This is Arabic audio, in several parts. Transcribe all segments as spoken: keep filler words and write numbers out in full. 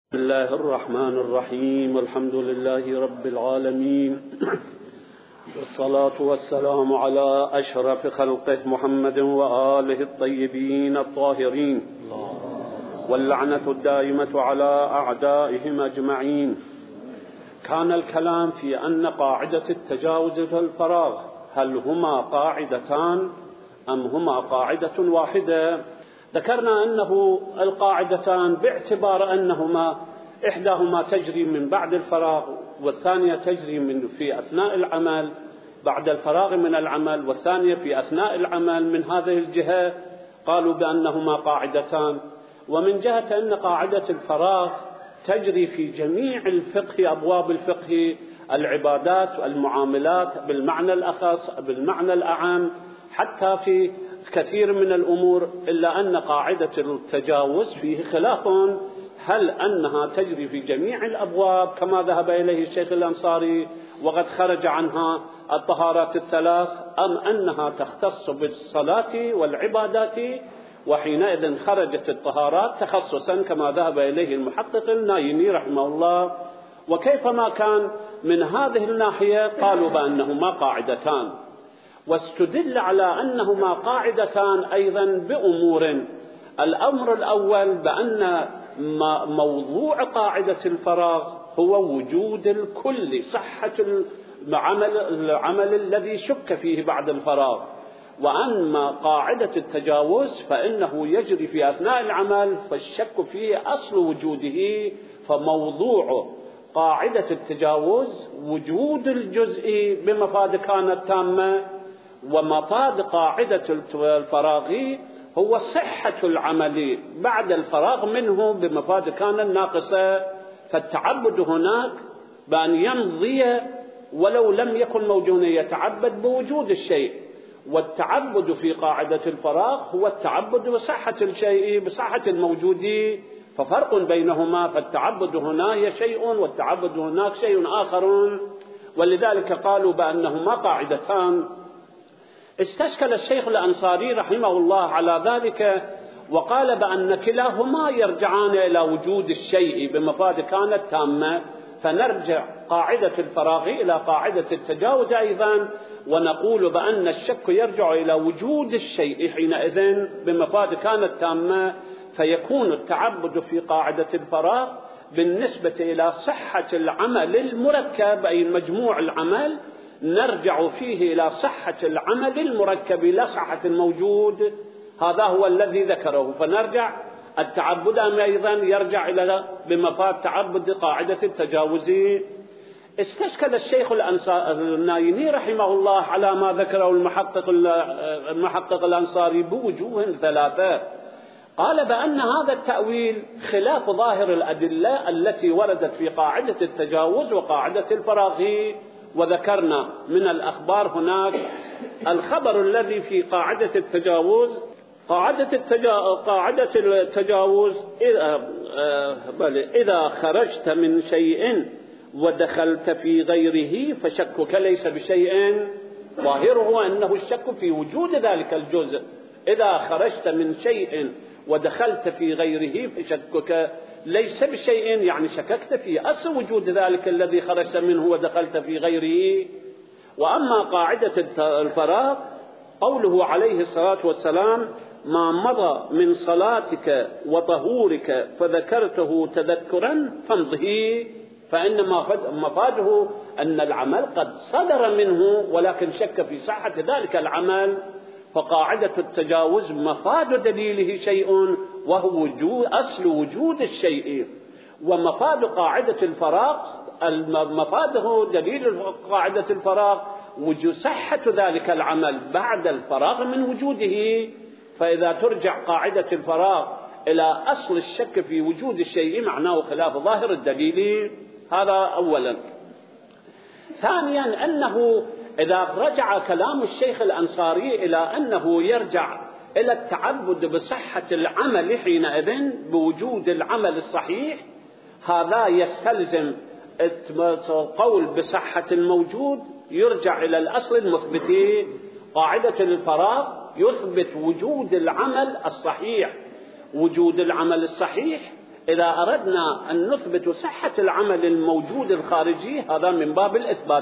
بسم الله الرحمن الرحيم. الحمد لله رب العالمين، والصلاة والسلام على أشرف خلقه محمد وآله الطيبين الطاهرين، واللعنة الدائمة على أعدائهم أجمعين. كان الكلام في أن قاعدة التجاوز في الفراغ هل هما قاعدتان أم هما قاعدة واحدة؟ ذكرنا أنه القاعدتان باعتبار أنهما إحداهما تجري من بعد الفراغ والثانية تجري من في أثناء العمل بعد الفراغ من العمل، والثانية في أثناء العمل من هذه الجهة، قالوا بأنهما قاعدتان. ومن جهة أن قاعدة الفراغ تجري في جميع الفقه، أبواب الفقه، العبادات، المعاملات بالمعنى الأخص بالمعنى الأعم، حتى في كثير من الأمور، إلا أن قاعدة التجاوز فيه خلاف، هل أنها تجري في جميع الأبواب كما ذهب إليه الشيخ الأنصاري وقد خرج عنها الطهارات الثلاث، أم أنها تختص بالصلاة والعبادات، وحينئذ خرجت الطهارات تخصصا كما ذهب إليه المحقق النايمي رحمه الله. وكيفما كان من هذه الناحية قالوا بأنهما قاعدتان، واستدل على أنهما قاعدتان أيضا بأمور. الأمر الأول بأن موضوع قاعدة الفراغ هو وجود الكل، صحة العمل, العمل الذي شك فيه بعد الفراغ. وأما قاعدة التجاوز فإنه يجري في أثناء العمل فالشك فيه أصل وجوده، فموضوع قاعدة التجاوز وجود الجزء بمفاد كانت تامة، ومفاد قاعدة الفراغ هو صحة العمل بعد الفراغ منه بمفاد كان الناقصة. فالتعبد هناك بأن يمضي ولو لم يكن موجودا، يتعبد بوجود الشيء، والتعبد في قاعدة الفراغ هو التعبد بصحة الشيء بصحة الموجود، ففرق بينهما. فالتعبد هنا شيء والتعبد هناك شيء آخر، ولذلك قالوا بأنهما قاعدتان. استشكل الشيخ الأنصاري رحمه الله على ذلك وقال بأن كلاهما يرجعان إلى وجود الشيء بمفاد كانت تامة، فنرجع قاعدة الفراغ إلى قاعدة التجاوز أيضا، ونقول بأن الشك يرجع إلى وجود الشيء حينئذ بمفاد كانت تامة، فيكون التعبد في قاعدة الفراغ بالنسبة إلى صحة العمل المركب أي مجموع العمل، نرجع فيه إلى صحة العمل المركب لا صحة الموجود. هذا هو الذي ذكره، فنرجع التعبد أيضا يرجع إلى بمفاد تعبد قاعدة التجاوز. استشكل الشيخ النايمي رحمه الله على ما ذكره المحقق المحقق الأنصاري بوجوه ثلاثة. قال بأن هذا التأويل خلاف ظاهر الأدلة التي وردت في قاعدة التجاوز وقاعدة الفراغ. وذكرنا من الأخبار هناك الخبر الذي في قاعدة التجاوز، قاعدة التجاوز, قاعدة التجاوز إذا, إذا خرجت من شيء ودخلت في غيره فشكك ليس بشيء، ظاهره أنه الشك في وجود ذلك الجزء. إذا خرجت من شيء ودخلت في غيره فشكك ليس بشيء، يعني شككت في أصل وجود ذلك الذي خرجت منه ودخلت في غيره. وأما قاعدة الفراغ قوله عليه الصلاة والسلام: ما مضى من صلاتك وطهورك فذكرته تذكرا فامضه، فإنما مفاده أن العمل قد صدر منه ولكن شك في صحة ذلك العمل. فقاعدة التجاوز مفاد دليله شيء وهو وجود أصل وجود الشيء، ومفاد قاعدة الفراغ مفاده دليل قاعدة الفراغ وجود صحة ذلك العمل بعد الفراغ من وجوده. فإذا ترجع قاعدة الفراغ إلى أصل الشك في وجود الشيء معناه خلاف ظاهر الدليل. هذا أولا. ثانيا أنه إذا رجع كلام الشيخ الأنصاري إلى أنه يرجع إلى التعبد بصحة العمل حينئذ بوجود العمل الصحيح، هذا يستلزم قول بصحة الموجود يرجع إلى الأصل المثبت. قاعدة الفراغ يثبت وجود العمل الصحيح. وجود العمل الصحيح إذا أردنا أن نثبت صحة العمل الموجود الخارجي هذا من باب الإثبات،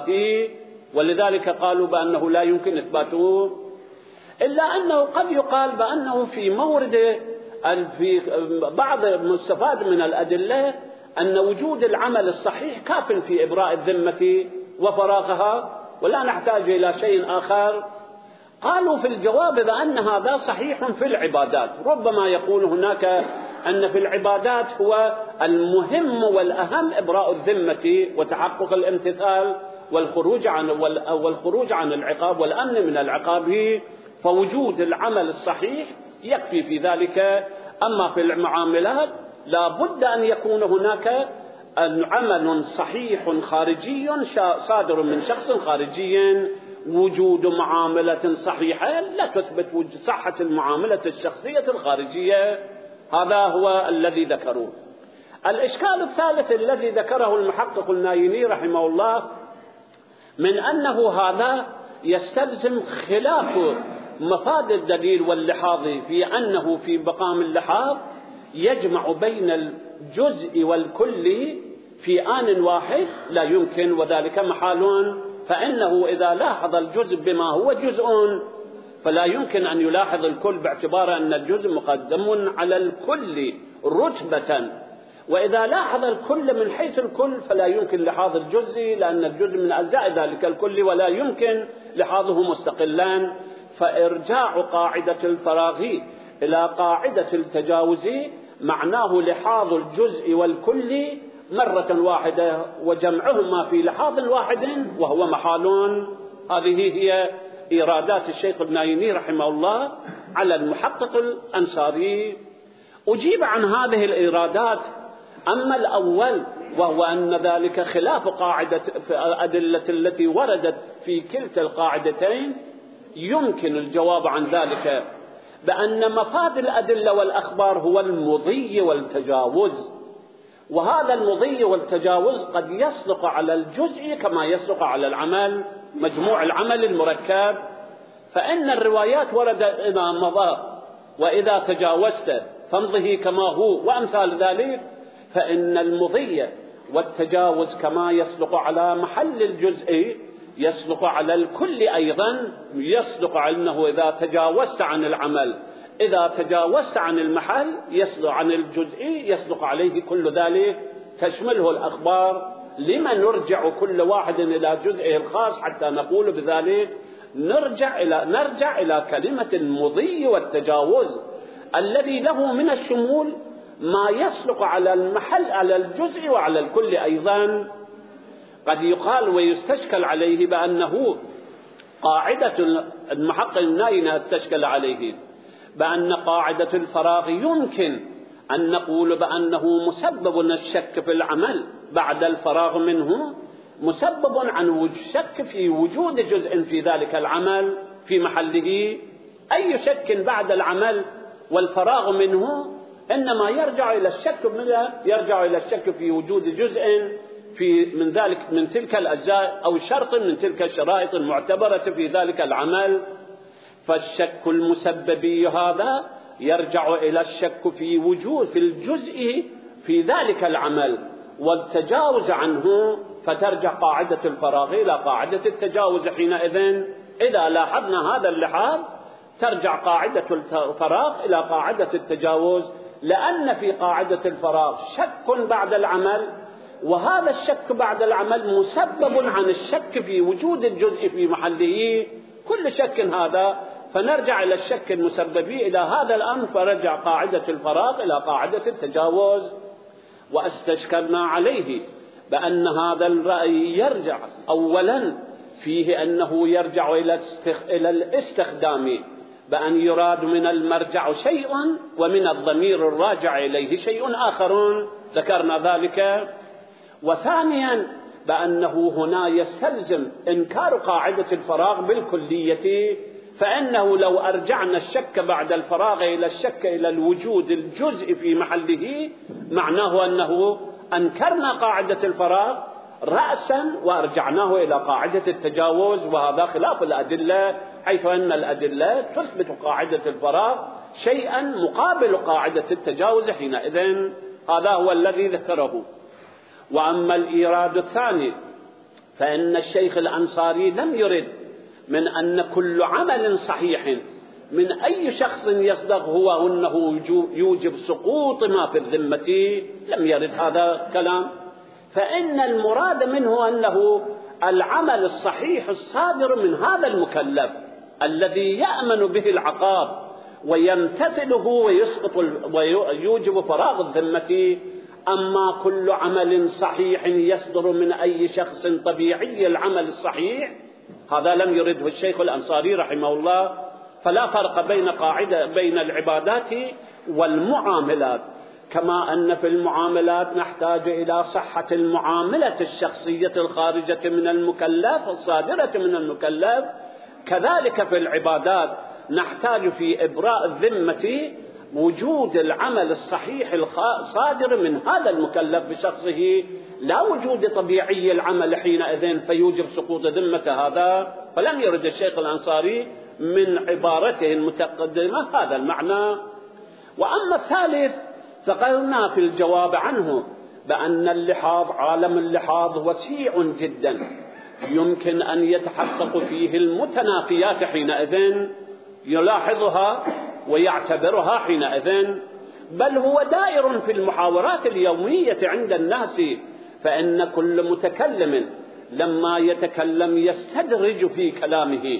ولذلك قالوا بأنه لا يمكن إثباته، إلا أنه قد يقال بأنه في مورد في بعض مستفاد من الأدلة أن وجود العمل الصحيح كاف في إبراء الذمة وفراغها ولا نحتاج إلى شيء آخر. قالوا في الجواب بأن هذا صحيح في العبادات، ربما يكون هناك أن في العبادات هو المهم والأهم إبراء الذمة وتحقق الامتثال والخروج عن والخروج عن العقاب والأمن من العقاب، فوجود العمل الصحيح يكفي في ذلك. أما في المعاملات لا بد أن يكون هناك عمل صحيح خارجي صادر من شخص خارجي. وجود معاملة صحيحة لا تثبت صحة المعاملة الشخصية الخارجية، هذا هو الذي ذكروه. الإشكال الثالث الذي ذكره المحقق النايني رحمه الله من أنه هذا يستلزم خلاف مفاد الدليل واللحاظ في أنه في مقام اللحاظ يجمع بين الجزء والكل في آن واحد، لا يمكن وذلك محال، فإنه إذا لاحظ الجزء بما هو جزء فلا يمكن أن يلاحظ الكل باعتبار أن الجزء مقدم على الكل رتبة، وإذا لاحظ الكل من حيث الكل فلا يمكن لحاظ الجزء لأن الجزء من أجزاء ذلك الكل ولا يمكن لحاظه مستقلا. فإرجاع قاعدة الفراغ إلى قاعدة التجاوز معناه لحاظ الجزء والكل مرة واحدة وجمعهما في لحاظ واحد وهو محال. هذه هي إيرادات الشيخ النايني رحمه الله على المحقق الأنصاري. أجيب عن هذه الإيرادات. أما الأول وهو أن ذلك خلاف قاعدة الأدلة التي وردت في كلتا القاعدتين، يمكن الجواب عن ذلك بأن مفاد الأدلة والأخبار هو المضي والتجاوز، وهذا المضي والتجاوز قد يصدق على الجزء كما يصدق على العمل مجموع العمل المركب. فإن الروايات ورد إذا مضى وإذا تجاوزت فامضه كما هو وأمثال ذلك، فإن المضي والتجاوز كما يصدق على محل الجزء يصدق على الكل أيضا. يصدق أنه إذا تجاوزت عن العمل إذا تجاوزت عن المحل يصدق عن الجزء يصدق عليه كل ذلك تشمله الأخبار. لما نرجع كل واحد إلى جزئه الخاص حتى نقول بذلك؟ نرجع إلى نرجع إلى كلمة المضي والتجاوز الذي له من الشمول ما يصدق على المحل على الجزء وعلى الكل أيضا. قد يقال ويستشكل عليه بأنه قاعدة المحقق النايني استشكل عليه بأن قاعدة الفراغ يمكن أن نقول بأنه مسبب الشك في العمل بعد الفراغ منه، مسبب عن الشك في وجود جزء في ذلك العمل في محله. أي شك بعد العمل والفراغ منه إنما يرجع إلى الشك يرجع إلى الشك في وجود جزء في من ذلك من تلك الأجزاء أو شرط من تلك الشرائط المعتبرة في ذلك العمل. فالشك المسببي هذا يرجع إلى الشك في وجود في الجزء في ذلك العمل والتجاوز عنه، فترجع قاعدة الفراغ إلى قاعدة التجاوز. حينئذ إذا لاحظنا هذا اللحاظ ترجع قاعدة الفراغ إلى قاعدة التجاوز، لأن في قاعدة الفراغ شك بعد العمل، وهذا الشك بعد العمل مسبب عن الشك في وجود الجزء في محله. كل شك هذا فنرجع إلى الشك المسببي إلى هذا الأمر، فرجع قاعدة الفراغ إلى قاعدة التجاوز. واستشكلنا عليه بأن هذا الرأي يرجع أولا فيه أنه يرجع إلى الاستخدام، بأن يراد من المرجع شيء ومن الضمير الراجع إليه شيء آخر، ذكرنا ذلك. وثانيا بأنه هنا يستلزم إنكار قاعدة الفراغ بالكلية، فإنه لو أرجعنا الشك بعد الفراغ إلى الشك إلى الوجود الجزء في محله معناه أنه أنكرنا قاعدة الفراغ رأسا وأرجعناه إلى قاعدة التجاوز، وهذا خلاف الأدلة، حيث أن الأدلة تثبت قاعدة الفراغ شيئا مقابل قاعدة التجاوز. حينئذ هذا هو الذي ذكره. وأما الإيراد الثاني فإن الشيخ الأنصاري لم يرد من أن كل عمل صحيح من أي شخص يصدق هو أنه يوجب سقوط ما في الذمة، لم يرد هذا الكلام. فإن المراد منه أنه العمل الصحيح الصادر من هذا المكلف الذي يأمن به العقاب ويمتثله ويسقط ويوجب فراغ الذمة. أما كل عمل صحيح يصدر من أي شخص طبيعي العمل الصحيح هذا لم يرده الشيخ الأنصاري رحمه الله. فلا فرق بين قاعدة بين العبادات والمعاملات، كما أن في المعاملات نحتاج إلى صحة المعاملة الشخصية الخارجة من المكلف الصادرة من المكلف، كذلك في العبادات نحتاج في إبراء الذمة وجود العمل الصحيح الصادر من هذا المكلف بشخصه، لا وجود طبيعي العمل حينئذ فيوجب سقوط ذمة هذا. فلم يرد الشيخ الأنصاري من عبارته المتقدمة هذا المعنى. وأما الثالث فقلنا في الجواب عنه بأن اللحاظ عالم اللحاظ وسيع جدا، يمكن أن يتحقق فيه المتنافيات حينئذ، يلاحظها ويعتبرها حينئذ، بل هو دائر في المحاورات اليومية عند الناس. فإن كل متكلم لما يتكلم يستدرج في كلامه،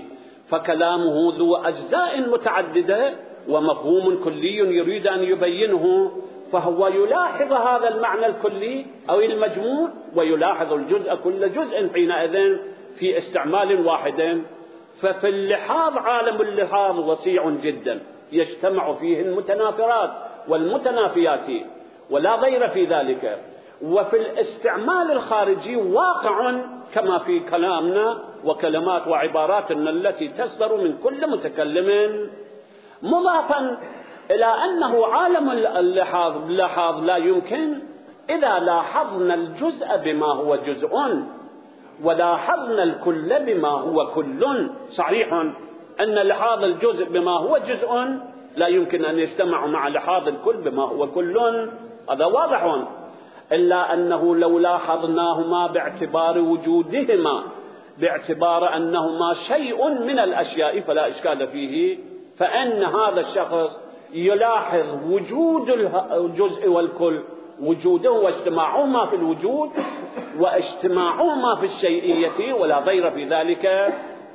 فكلامه ذو أجزاء متعددة ومفهوم كلي يريد أن يبينه، فهو يلاحظ هذا المعنى الكلي أو المجموع ويلاحظ الجزء كل جزء حينئذ في استعمال واحد. ففي اللحاظ عالم اللحاظ وسيع جدا يجتمع فيه المتنافرات والمتنافيات ولا غير في ذلك. وفي الاستعمال الخارجي واقع كما في كلامنا وكلمات وعباراتنا التي تصدر من كل متكلم، مضافا إلى أنه عالم اللحاظ اللحاظ لا يمكن إذا لاحظنا الجزء بما هو جزء ولاحظنا الكل بما هو كل. صحيح أن لحاظ الجزء بما هو جزء لا يمكن أن يجتمع مع لحاظ الكل بما هو كل، هذا واضح، إلا أنه لو لاحظناهما باعتبار وجودهما باعتبار أنهما شيء من الأشياء فلا إشكال فيه. فإن هذا الشخص يلاحظ وجود الجزء والكل، وجوده واجتماعهما في الوجود واجتماعهما في الشيئية ولا غير في ذلك،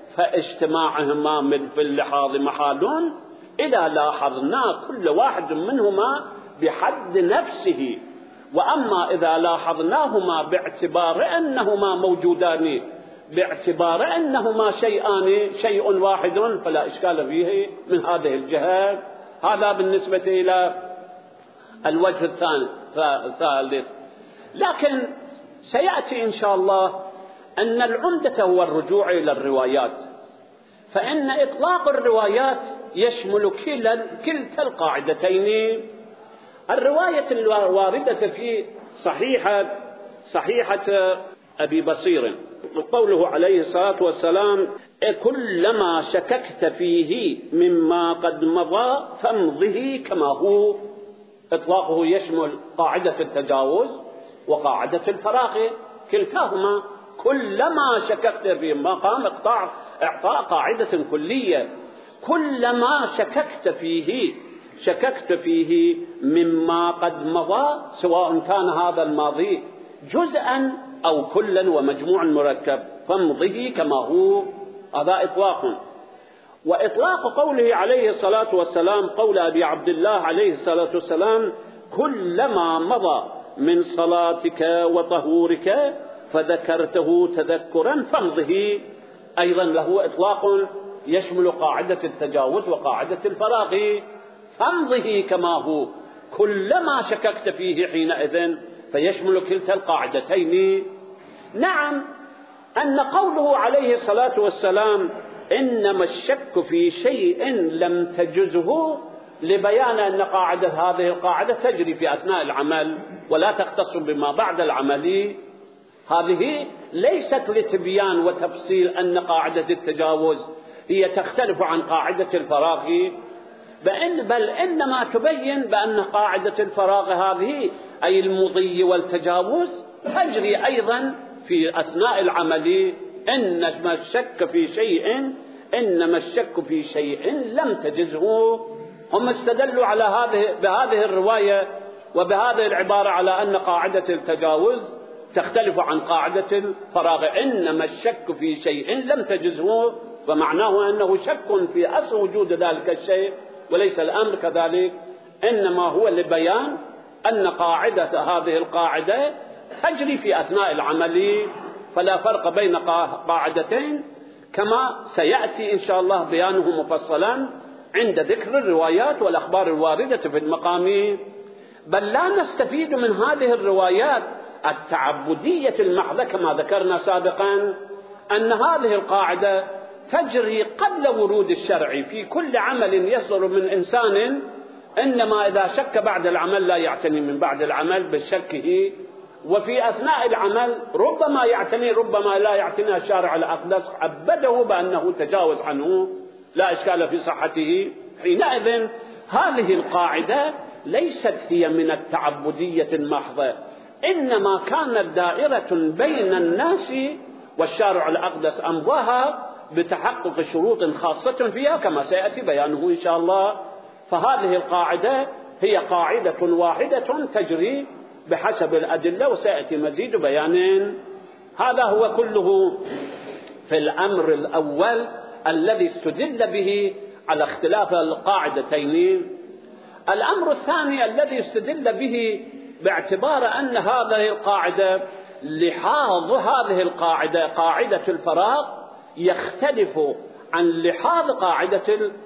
فاجتماعهما من في اللحاظ محال إذا لاحظنا كل واحد منهما بحد نفسه. وأما إذا لاحظناهما باعتبار أنهما موجودان باعتبار أنهما شيئان شيء واحد فلا إشكال فيه من هذه الجهة. هذا بالنسبة إلى الوجه الثالث. لكن سيأتي إن شاء الله أن العمدة هو الرجوع إلى الروايات، فإن إطلاق الروايات يشمل كلتا القاعدتين. الرواية الواردة في صحيحة صحيحة أبي بصير قوله عليه الصلاة والسلام: كلما شككت فيه مما قد مضى فامضه كما هو. إطلاقه يشمل قاعدة التجاوز وقاعدة الفراغ كلتاهما. كلما شككت في مقام إقطاع إعطاء قاعدة كلية، كلما شككت فيه شككت فيه مما قد مضى، سواء كان هذا الماضي جزءا أو كلا ومجموع مركب، فامضه كما هو. هذا إطلاق. وإطلاق قوله عليه الصلاة والسلام قول أبي عبد الله عليه الصلاة والسلام: كلما مضى من صلاتك وطهورك فذكرته تذكرا فامضه، أيضا له إطلاق يشمل قاعدة التجاوز وقاعدة الفراغ. فامضه كما هو، كلما شككت فيه حينئذ فيشمل كلتا القاعدتين. نعم، أن قوله عليه الصلاة والسلام: إنما الشك في شيء لم تجزه، لبيان أن قاعدة هذه القاعدة تجري في أثناء العمل ولا تختص بما بعد العمل. هذه ليست لتبيان وتفصيل أن قاعدة التجاوز هي تختلف عن قاعدة الفراغ، بأن بل إنما تبين بأن قاعدة الفراغ هذه أي المضي والتجاوز تجري أيضا في أثناء العمل. إنما الشك في شيء إنما الشك في شيء لم تجزه. هم استدلوا على هذه بهذه الرواية وبهذه العبارة على أن قاعدة التجاوز تختلف عن قاعدة الفراغ. إنما الشك في شيء لم تجزه، ومعناه أنه شك في أصل وجود ذلك الشيء وليس الأمر كذلك، إنما هو لبيان أن قاعدة هذه القاعدة تجري في أثناء العمل، فلا فرق بين قاعدتين كما سيأتي إن شاء الله بيانه مفصلا عند ذكر الروايات والأخبار الواردة في المقام. بل لا نستفيد من هذه الروايات التعبدية المحضة كما ذكرنا سابقا أن هذه القاعدة تجري قبل ورود الشرع في كل عمل يصدر من إنسان، إنما إذا شك بعد العمل لا يعتني من بعد العمل بشكه، وفي أثناء العمل ربما يعتني ربما لا يعتني. الشارع الأقدس عبده بأنه تجاوز عنه لا إشكال في صحته. حينئذ هذه القاعدة ليست هي من التعبدية المحضة، إنما كانت دائرة بين الناس والشارع الأقدس أمضاها بتحقق شروط خاصة فيها كما سيأتي بيانه إن شاء الله. فهذه القاعدة هي قاعدة واحدة تجري بحسب الأدلة، وسيأتي مزيد بيان. هذا هو كله في الأمر الأول الذي استدل به على اختلاف القاعدتين. الأمر الثاني الذي استدل به باعتبار أن هذه القاعدة لحاظ هذه القاعدة قاعدة الفراغ يختلف عن لحاظ قاعدة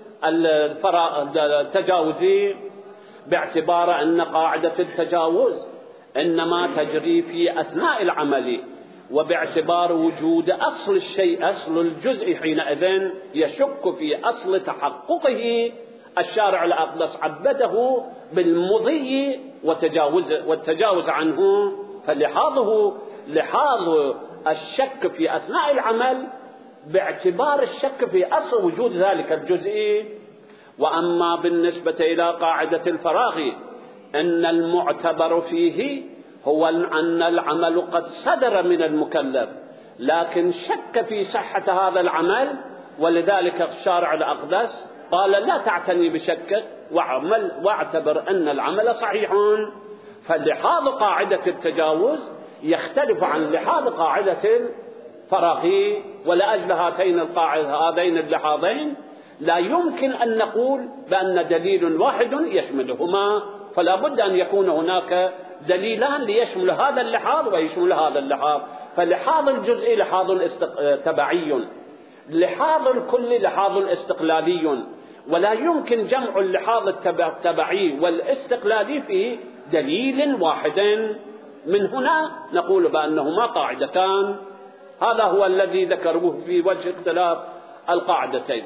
التجاوز، باعتبار أن قاعدة التجاوز إنما تجري في أثناء العمل، وباعتبار وجود أصل الشيء أصل الجزء حينئذ يشك في أصل تحققه. الشارع الأقدس عبده بالمضي والتجاوز, والتجاوز عنه، فلحاظه لحاظ الشك في أثناء العمل باعتبار الشك في أصل وجود ذلك الجزء. وأما بالنسبة إلى قاعدة الفراغ أن المعتبر فيه هو أن العمل قد صدر من المكلف لكن شك في صحة هذا العمل، ولذلك الشارع الأقدس قال لا تعتني بشكك واعمل واعتبر أن العمل صحيح. فلحاظ قاعدة التجاوز يختلف عن لحاظ قاعدة الفراغ، ولأجل هاتين القاعدة هذين اللحاظين لا يمكن أن نقول بأن دليل واحد يشملهما، فلا بد أن يكون هناك دليلان ليشمل هذا اللحاظ ويشمل هذا اللحاظ. فلحاظ الجزء لحاظ تبعي، لحاظ الكل لحاظ استقلالي، ولا يمكن جمع اللحاظ التبعي والاستقلالي في دليل واحد. من هنا نقول بأنهما قاعدتان. هذا هو الذي ذكروه في وجه اختلاف القاعدتين،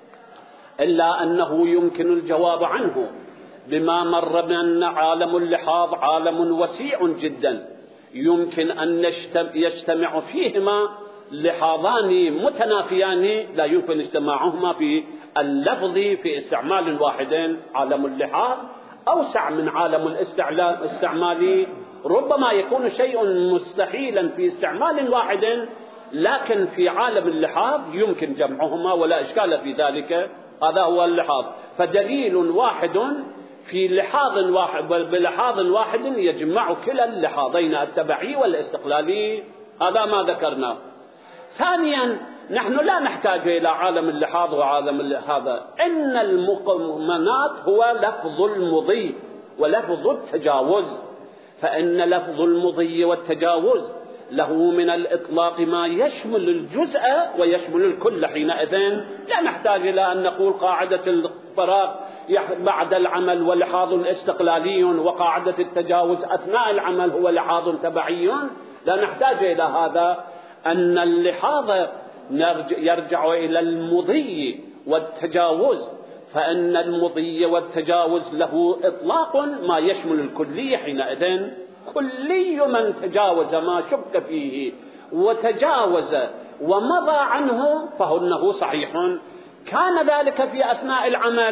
إلا أنه يمكن الجواب عنه بما مر بأن عالم اللحاظ عالم وسيع جدا، يمكن أن يجتمع فيهما لحاظان متنافيان لا يمكن اجتماعهما في اللفظ في استعمال واحد. عالم اللحاظ أوسع من عالم الاستعمال، ربما يكون شيء مستحيلا في استعمال واحد، لكن في عالم اللحاظ يمكن جمعهما ولا إشكال في ذلك. هذا هو اللحاظ. فدليل واحد في لحاظ واحد بلحاظ واحد يجمع كلا اللحاظين التبعي والاستقلالي. هذا ما ذكرناه. ثانيا نحن لا نحتاج إلى عالم اللحاظ وعالم هذا، إن المقمنات هو لفظ المضي ولفظ التجاوز، فإن لفظ المضي والتجاوز له من الإطلاق ما يشمل الجزء ويشمل الكل. حينئذ لا نحتاج إلى أن نقول قاعدة الفراغ بعد العمل ولحاظ استقلالي وقاعدة التجاوز أثناء العمل هو لحاظ تبعي. لا نحتاج إلى هذا. أن اللحاظ يرجع إلى المضي والتجاوز، فإن المضي والتجاوز له إطلاق ما يشمل الكلية. حينئذ كلي من تجاوز ما شك فيه وتجاوز ومضى عنه فإنه صحيح، كان ذلك في أثناء العمل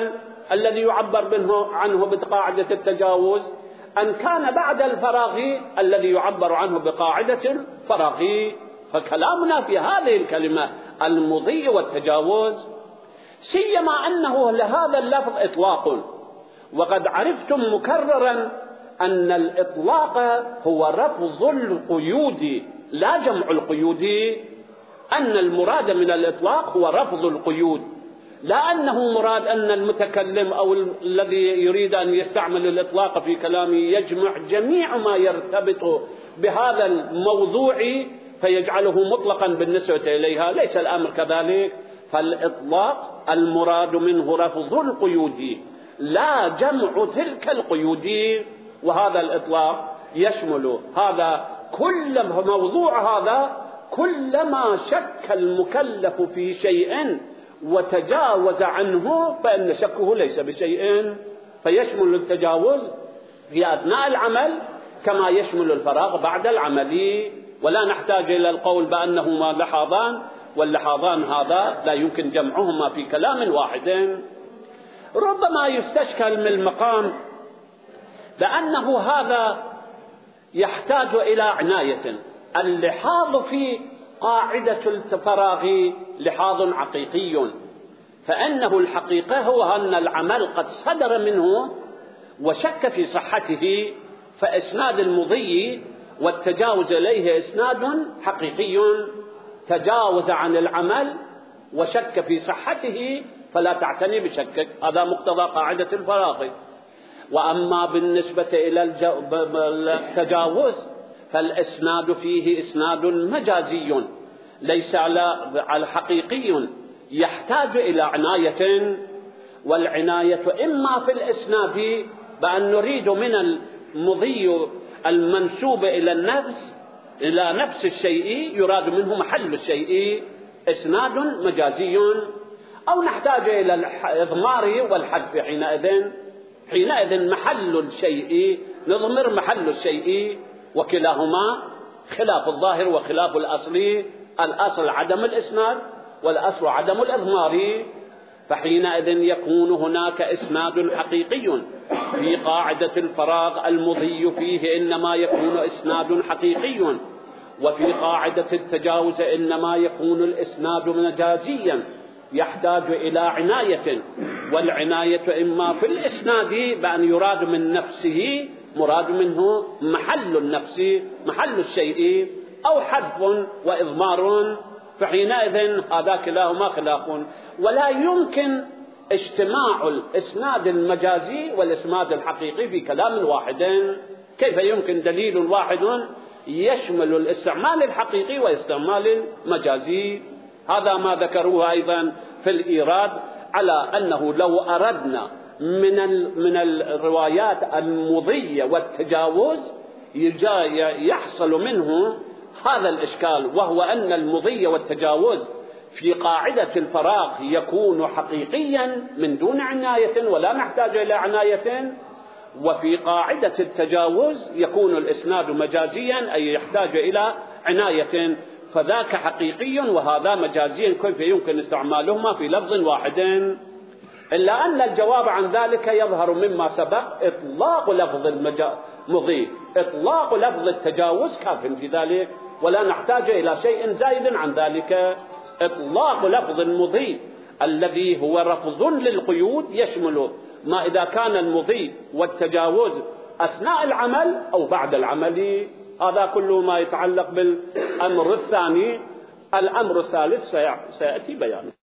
الذي يعبر منه عنه بقاعدة التجاوز، أن كان بعد الفراغ الذي يعبر عنه بقاعدة الفراغ. فكلامنا في هذه الكلمة المضي والتجاوز، سيما أنه لهذا اللفظ إطلاق، وقد عرفتم مكررا أن الإطلاق هو رفض القيود لا جمع القيود، أن المراد من الإطلاق هو رفض القيود، لا أنه مراد أن المتكلم أو الذي يريد أن يستعمل الإطلاق في كلامه يجمع جميع ما يرتبط بهذا الموضوع فيجعله مطلقا بالنسبة إليها، ليس الأمر كذلك. فالإطلاق المراد منه رفض القيود لا جمع تلك القيود، وهذا الإطلاق يشمل هذا كل موضوع هذا كلما شك المكلف في شيء وتجاوز عنه فإن شكه ليس بشيء، فيشمل التجاوز في أثناء العمل كما يشمل الفراغ بعد العمل، ولا نحتاج إلى القول بأنهما لحاظان، واللحاظان هذا لا يمكن جمعهما في كلام واحد. ربما يستشكل من المقام بأنه هذا يحتاج إلى عناية. اللحاظ في قاعدة الفراغ لحاظ حقيقي، فإنه الحقيقة هو أن العمل قد صدر منه وشك في صحته، فإسناد المضي والتجاوز إليه إسناد حقيقي، تجاوز عن العمل وشك في صحته فلا تعتني بشكك، هذا مقتضى قاعدة الفراغ. وأما بالنسبة إلى التجاوز فالإسناد فيه إسناد مجازي ليس على حقيقي، يحتاج إلى عناية، والعناية إما في الإسناد بأن نريد من المضي المنسوب إلى النفس إلى نفس الشيء يراد منه محل الشيء إسناد مجازي، أو نحتاج إلى الإضمار والحذف، حينئذ حينئذ محل الشيء نضمر محل الشيء، وكلاهما خلاف الظاهر وخلاف الأصل، الأصل عدم الإسناد والأصل عدم الإضمار، فحينئذ يكون هناك إسناد حقيقي. في قاعدة الفراغ المضي فيه إنما يكون إسناد حقيقي، وفي قاعدة التجاوز إنما يكون الإسناد مجازيا، يحتاج إلى عناية، والعناية إما في الإسناد بأن يراد من نفسه مراد منه محل النفس محل الشيء، أو حذف وإضمار، فحينئذ هذا كلاهما خلاف، ولا يمكن اجتماع الإسناد المجازي والإسناد الحقيقي في كلام واحد. كيف يمكن دليل واحد يشمل الاستعمال الحقيقي والاستعمال المجازي؟ هذا ما ذكروه أيضا في الإيراد، على أنه لو أردنا من من الروايات المضية والتجاوز يحصل منه هذا الإشكال، وهو أن المضي والتجاوز في قاعدة الفراغ يكون حقيقيا من دون عناية ولا نحتاج إلى عناية، وفي قاعدة التجاوز يكون الإسناد مجازيا أي يحتاج إلى عناية، فذاك حقيقي وهذا مجازيا، كيف يمكن استعمالهما في لفظ واحد؟ إلا أن الجواب عن ذلك يظهر مما سبق، إطلاق لفظ المضي إطلاق لفظ التجاوز كاف في ذلك، ولا نحتاج إلى شيء زائد عن ذلك. إطلاق لفظ المضي الذي هو رفض للقيود يشمل ما إذا كان المضي والتجاوز أثناء العمل أو بعد العمل، هذا كله ما يتعلق بالأمر الثاني. الأمر الثالث سيأتي بيانه.